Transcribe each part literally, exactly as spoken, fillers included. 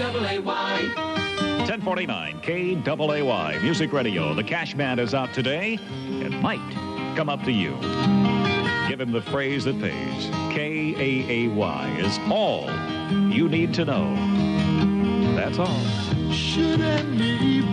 A A Y. ten forty-nine K A A Y Music Radio. The Cash Man is out today. It might come up to you. Give him the phrase that pays. K A A Y is all you need to know. That's all. Shouldn't be.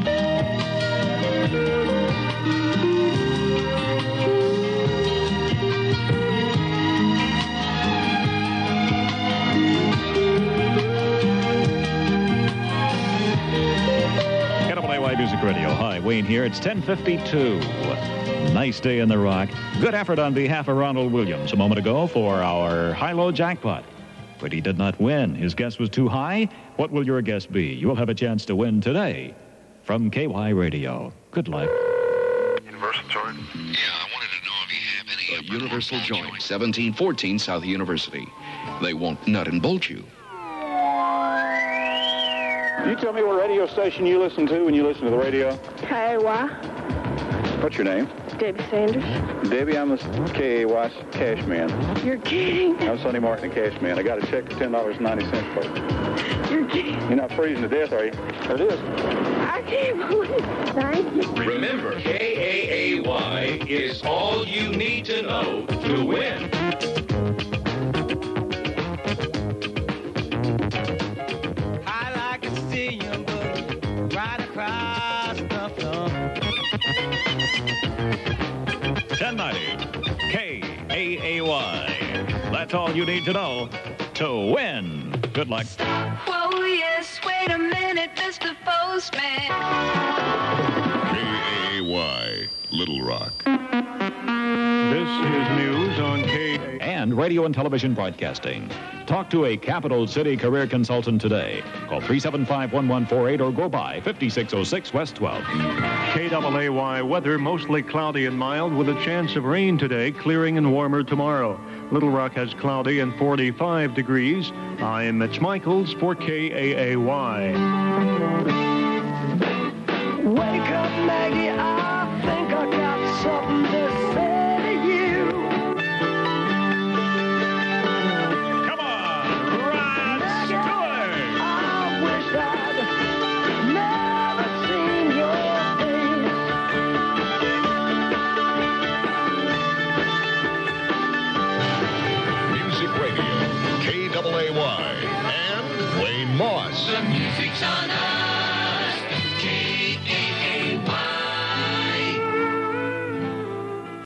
Music Radio. Hi, Wayne here. It's ten fifty-two. Nice day in the Rock. Good effort on behalf of Ronald Williams a moment ago for our high-low jackpot. But he did not win. His guess was too high. What will your guess be? You will have a chance to win today from K Y Radio. Good luck. Universal Jordan. Yeah, I wanted to know if you have any... A Universal Joint, seventeen fourteen South University. They won't nut and bolt you. You tell me what radio station you listen to when you listen to the radio. K A Y. What's your name? Debbie Sanders. Debbie, I'm the K A Y cash man. You're kidding. I'm Sonny Martin, the cash man. I got a check for ten dollars and ninety cents for you. You're kidding. You're not freezing to death, are you? There it is. I can't believe it. Thank you. Remember, K A A Y is all you need to know to win. ten ninety K A A Y. That's all you need to know to win. Good luck. Whoa, yes, wait a minute, Mister Postman. K A A Y, Little Rock. This is news on K A A Y. And radio and television broadcasting. Talk to a Capital City career consultant today. Call three seven five, one one four eight or go by fifty-six oh six West twelfth. K A A Y weather, mostly cloudy and mild with a chance of rain today, clearing and warmer tomorrow. Little Rock has cloudy and forty-five degrees. I'm Mitch Michaels for K A A Y. Wake up, Maggie, I think I got something to say to you. Come on, Rod Stewart! I wish I'd never seen your face. Music Radio, K A A Y, and Wayne Moss. The music's on us.